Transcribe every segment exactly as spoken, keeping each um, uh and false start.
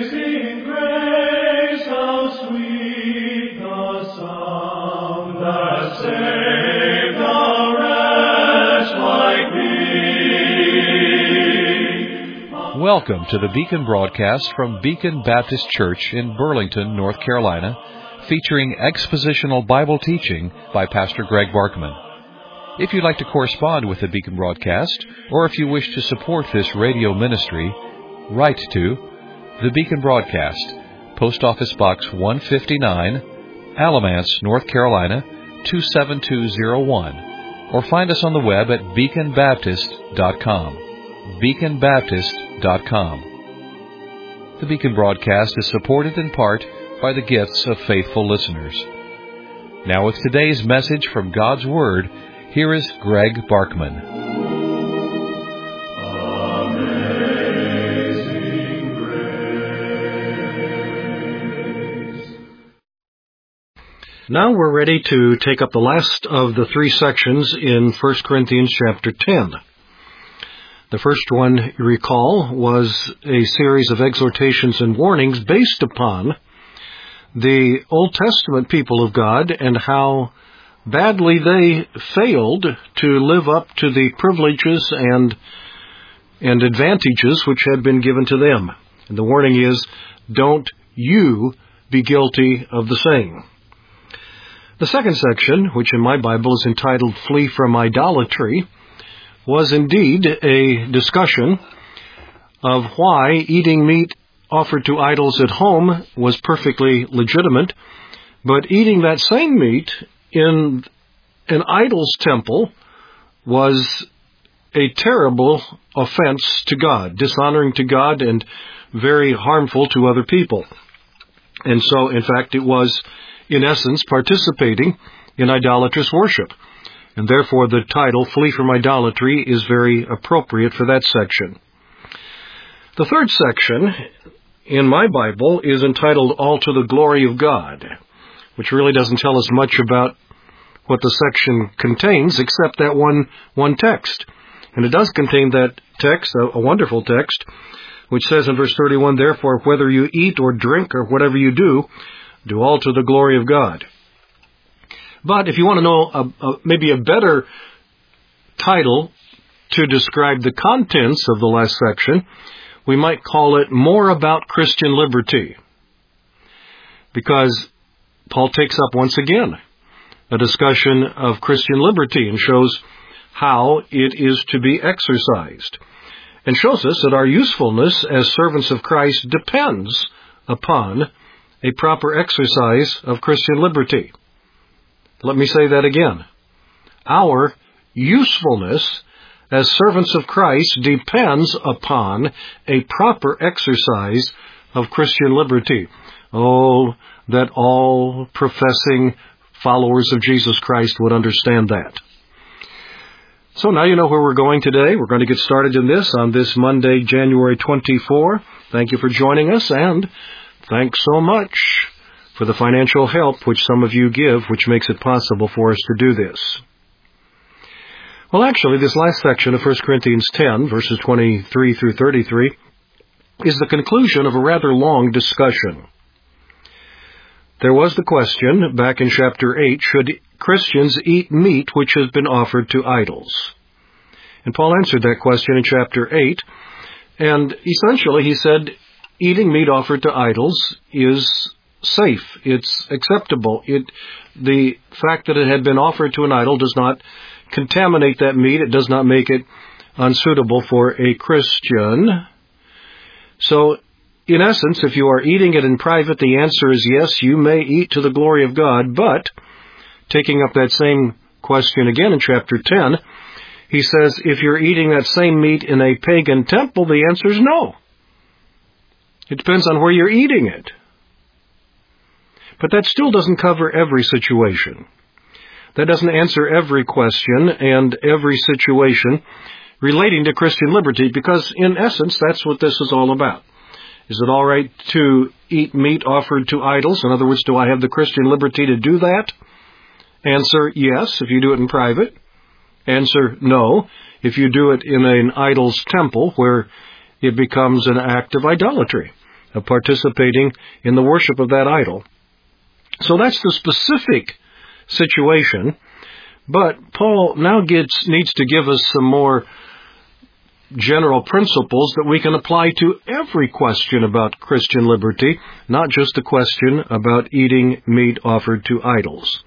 Amazing grace, how sweet the sound that saved a wretch like me. Welcome to the Beacon broadcast from Beacon Baptist Church in Burlington, North Carolina, featuring expositional Bible teaching by Pastor Greg Barkman. If you'd like to correspond with the Beacon broadcast, or if you wish to support this radio ministry, write to the Beacon Broadcast, Post Office Box one fifty-nine, Alamance, North Carolina, two seven two zero one, or find us on the web at beacon baptist dot com. beacon baptist dot com. The Beacon broadcast is supported in part by the gifts of faithful listeners. Now with today's message from God's Word, here is Greg Barkman. Now we're ready to take up the last of the three sections in First Corinthians chapter ten. The first one, you recall, was a series of exhortations and warnings based upon the Old Testament people of God and how badly they failed to live up to the privileges and and advantages which had been given to them. And the warning is, don't you be guilty of the same. The second section, which in my Bible is entitled Flee from Idolatry, was indeed a discussion of why eating meat offered to idols at home was perfectly legitimate, but eating that same meat in an idol's temple was a terrible offense to God, dishonoring to God and very harmful to other people. And so, in fact, it was in essence, participating in idolatrous worship. And therefore, the title, Flee from Idolatry, is very appropriate for that section. The third section in my Bible is entitled All to the Glory of God, which really doesn't tell us much about what the section contains, except that one, one text. And it does contain that text, a, a wonderful text, which says in verse thirty-one, Therefore, whether you eat or drink or whatever you do, do all to the glory of God. But if you want to know a, a, maybe a better title to describe the contents of the last section, we might call it More About Christian Liberty. Because Paul takes up once again a discussion of Christian liberty and shows how it is to be exercised. And shows us that our usefulness as servants of Christ depends upon a proper exercise of Christian liberty. Let me say that again. Our usefulness as servants of Christ depends upon a proper exercise of Christian liberty. Oh, that all professing followers of Jesus Christ would understand that. So now you know where we're going today. We're going to get started in this on this Monday, January twenty-fourth. Thank you for joining us, and thanks so much for the financial help which some of you give, which makes it possible for us to do this. Well, actually, this last section of First Corinthians ten, verses twenty-three through thirty-three, is the conclusion of a rather long discussion. There was the question, back in chapter eight, should Christians eat meat which has been offered to idols? And Paul answered that question in chapter eight, and essentially he said, eating meat offered to idols is safe. It's acceptable. It, the fact that it had been offered to an idol does not contaminate that meat. It does not make it unsuitable for a Christian. So, in essence, if you are eating it in private, the answer is yes, you may eat to the glory of God. But, taking up that same question again in chapter ten, he says, if you're eating that same meat in a pagan temple, the answer is no. It depends on where you're eating it. But that still doesn't cover every situation. That doesn't answer every question and every situation relating to Christian liberty, because in essence, that's what this is all about. Is it all right to eat meat offered to idols? In other words, do I have the Christian liberty to do that? Answer, yes, if you do it in private. Answer, no, if you do it in an idol's temple where it becomes an act of idolatry. of participating in the worship of that idol. So that's the specific situation. But Paul now gets, needs to give us some more general principles that we can apply to every question about Christian liberty, not just a question about eating meat offered to idols.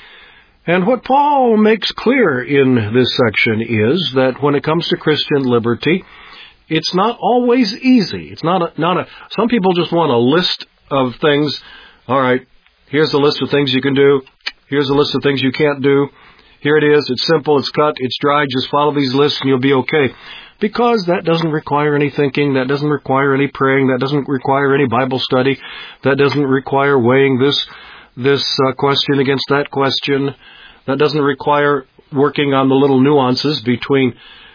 And what Paul makes clear in this section is that when it comes to Christian liberty, it's not always easy. It's not a, not a, some people just want a list of things. All right, here's a list of things you can do. Here's a list of things you can't do. Here it is. It's simple. It's cut. It's dry. Just follow these lists and you'll be okay. Because that doesn't require any thinking. That doesn't require any praying. That doesn't require any Bible study. That doesn't require weighing this, this uh, question against that question. That doesn't require working on the little nuances between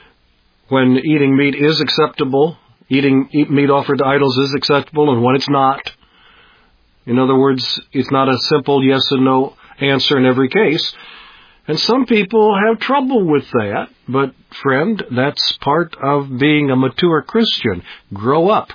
when eating meat is acceptable, eating eat meat offered to idols is acceptable, and when it's not. In other words, it's not a simple yes and no answer in every case. And some people have trouble with that, but friend, that's part of being a mature Christian. Grow up.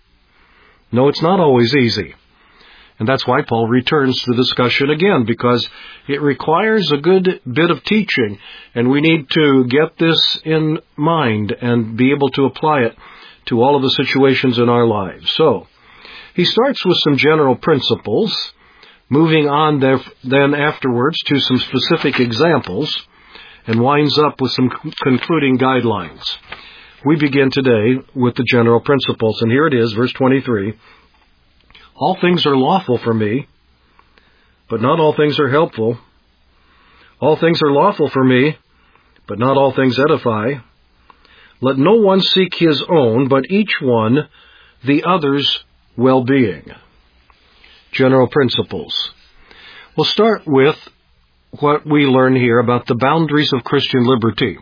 No, it's not always easy. And that's why Paul returns to the discussion again, because it requires a good bit of teaching, and we need to get this in mind and be able to apply it to all of the situations in our lives. So, he starts with some general principles, moving on there, then afterwards to some specific examples, and winds up with some concluding guidelines. We begin today with the general principles, and here it is, verse twenty-three. All things are lawful for me, but not all things are helpful. All things are lawful for me, but not all things edify. Let no one seek his own, but each one the other's well-being. General principles. We'll start with what we learn here about the boundaries of Christian liberty.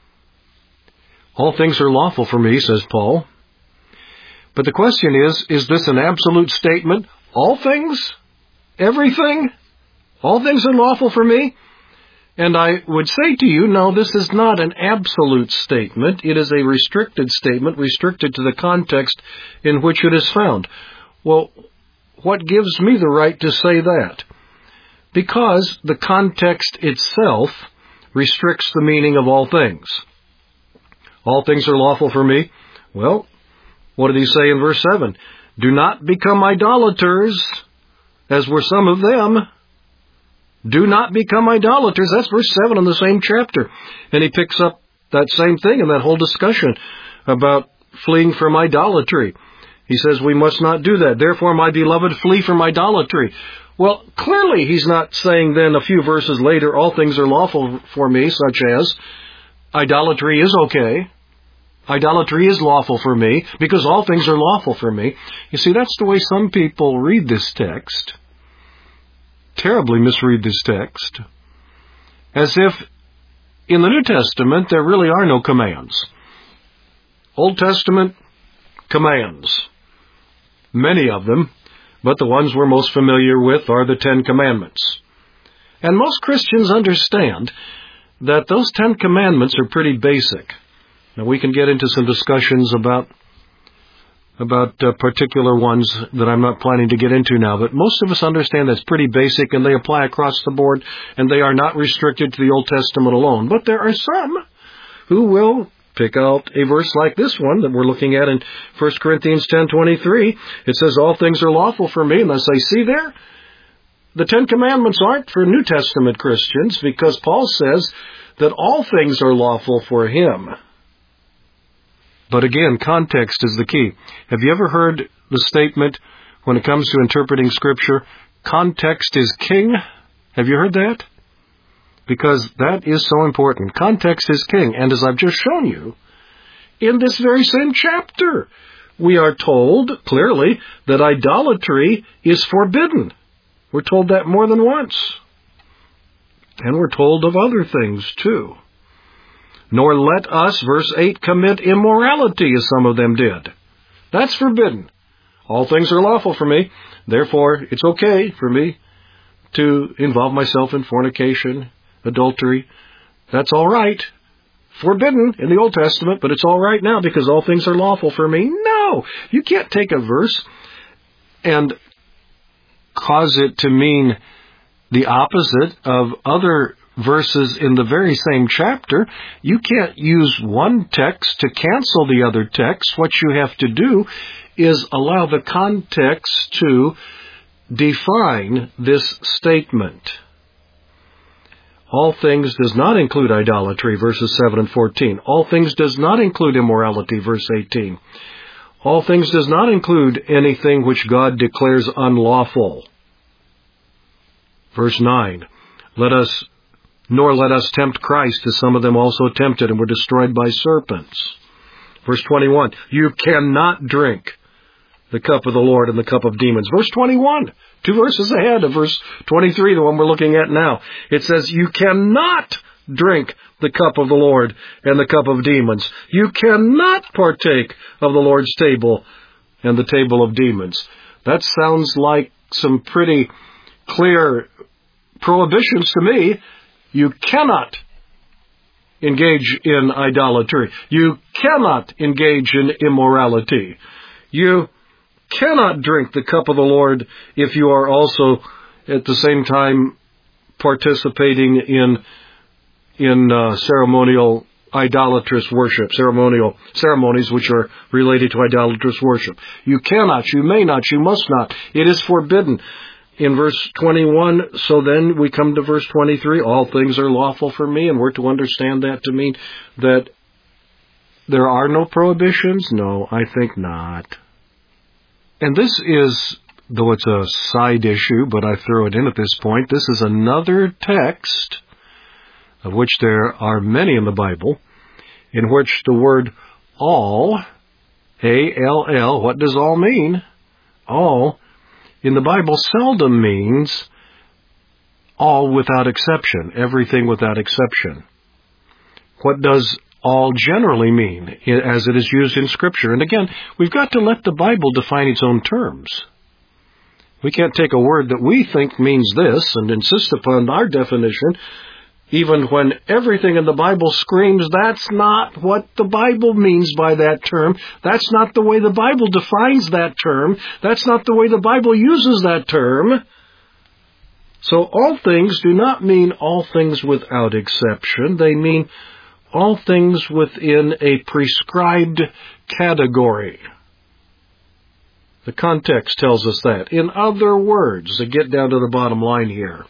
All things are lawful for me, says Paul. But the question is, is this an absolute statement? All things? Everything? All things are lawful for me? And I would say to you, no, this is not an absolute statement. It is a restricted statement, restricted to the context in which it is found. Well, what gives me the right to say that? Because the context itself restricts the meaning of all things. All things are lawful for me. Well, what did he say in verse seven? Do not become idolaters, as were some of them. Do not become idolaters. That's verse seven in the same chapter. And he picks up that same thing in that whole discussion about fleeing from idolatry. He says we must not do that. Therefore, my beloved, flee from idolatry. Well, clearly he's not saying then a few verses later, all things are lawful for me, such as idolatry is okay. Idolatry is lawful for me, because all things are lawful for me. You see, that's the way some people read this text. Terribly misread this text. As if in the New Testament there really are no commands. Old Testament, commands. Many of them, but the ones we're most familiar with are the Ten Commandments. And most Christians understand that those Ten Commandments are pretty basic. Now, we can get into some discussions about about uh, particular ones that I'm not planning to get into now, but most of us understand that's pretty basic, and they apply across the board, and they are not restricted to the Old Testament alone. But there are some who will pick out a verse like this one that we're looking at in First Corinthians ten twenty-three. It says, all things are lawful for me, and I say, see there? The Ten Commandments aren't for New Testament Christians, because Paul says that all things are lawful for him. But again, context is the key. Have you ever heard the statement, when it comes to interpreting Scripture, context is king? Have you heard that? Because that is so important. Context is king. And as I've just shown you, in this very same chapter, we are told clearly that idolatry is forbidden. We're told that more than once. And we're told of other things too. Nor let us, verse eight, commit immorality as some of them did. That's forbidden. All things are lawful for me. Therefore, it's okay for me to involve myself in fornication, adultery. That's all right. Forbidden in the Old Testament, but it's all right now because all things are lawful for me. No! You can't take a verse and cause it to mean the opposite of other verses in the very same chapter. You can't use one text to cancel the other text. What you have to do is allow the context to define this statement. All things does not include idolatry, verses seven and fourteen. All things does not include immorality, verse eighteen. All things does not include anything which God declares unlawful. Verse nine. Let us, nor let us tempt Christ, as some of them also tempted and were destroyed by serpents. Verse twenty-one. You cannot drink the cup of the Lord and the cup of demons. Verse twenty-one. Two verses ahead of verse twenty-three, the one we're looking at now. It says, you cannot drink the cup of the Lord and the cup of demons. You cannot partake of the Lord's table and the table of demons. That sounds like some pretty clear prohibitions to me. You cannot engage in idolatry. You cannot engage in immorality. You cannot drink the cup of the Lord if you are also at the same time participating in in uh, ceremonial idolatrous worship, ceremonial ceremonies which are related to idolatrous worship. You cannot, you may not, you must not. It is forbidden. In verse twenty-one, so then we come to verse twenty-three, all things are lawful for me, and we're to understand that to mean that there are no prohibitions? No, I think not. And this is, though it's a side issue, but I throw it in at this point, this is another text, of which there are many in the Bible, in which the word all, A L L, what does all mean? All, in the Bible seldom means all without exception, everything without exception. What does all generally mean as it is used in Scripture? And again, we've got to let the Bible define its own terms. We can't take a word that we think means this and insist upon our definition, even when everything in the Bible screams that's not what the Bible means by that term. That's not the way the Bible defines that term. That's not the way the Bible uses that term. So all things do not mean all things without exception. They mean all things within a prescribed category. The context tells us that. In other words, to get down to the bottom line here,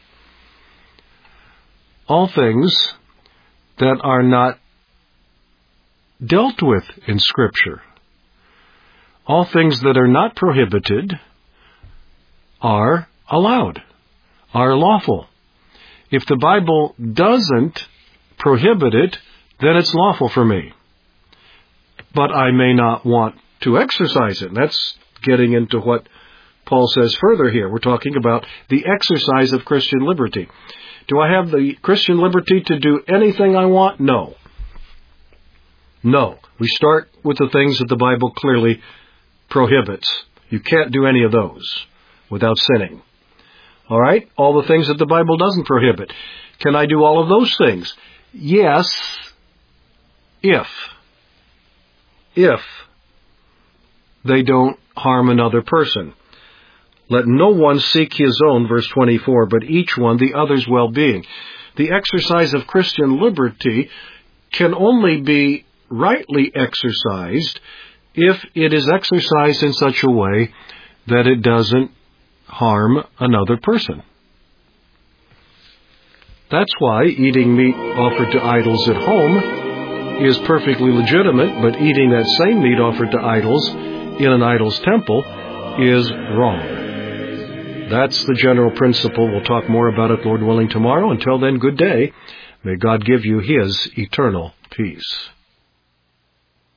all things that are not dealt with in Scripture, all things that are not prohibited, are allowed, are lawful. If the Bible doesn't prohibit it, then it's lawful for me. But I may not want to exercise it. That's getting into what Paul says further here. We're talking about the exercise of Christian liberty. Do I have the Christian liberty to do anything I want? No. No. We start with the things that the Bible clearly prohibits. You can't do any of those without sinning. All right? All the things that the Bible doesn't prohibit. Can I do all of those things? Yes, if. If they don't harm another person. Let no one seek his own, verse twenty-four, but each one the other's well-being. The exercise of Christian liberty can only be rightly exercised if it is exercised in such a way that it doesn't harm another person. That's why eating meat offered to idols at home is perfectly legitimate, but eating that same meat offered to idols in an idol's temple is wrong. That's the general principle. We'll talk more about it, Lord willing, tomorrow. Until then, good day. May God give you His eternal peace.